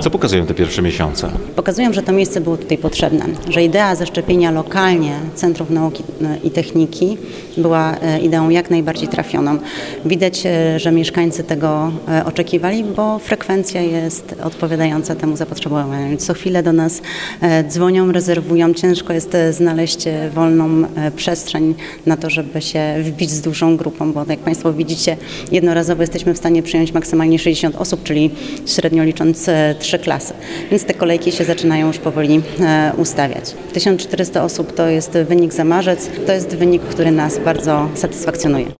Co pokazują te pierwsze miesiące? Pokazują, że to miejsce było tutaj potrzebne, że idea zaszczepienia lokalnie Centrów Nauki i Techniki była ideą jak najbardziej trafioną. Widać, że mieszkańcy tego oczekiwali, bo frekwencja jest odpowiadająca temu zapotrzebowaniu. Co chwilę do nas dzwonią, rezerwują. Ciężko jest znaleźć wolną przestrzeń na to, żeby się wbić z dużą grupą, bo jak Państwo widzicie, jednorazowo jesteśmy w stanie przyjąć maksymalnie 60 osób, czyli średnio licząc 3 klasy. Więc te kolejki się zaczynają już powoli ustawiać. 1400 osób to jest wynik za marzec, to jest wynik, który nas bardzo satysfakcjonuje.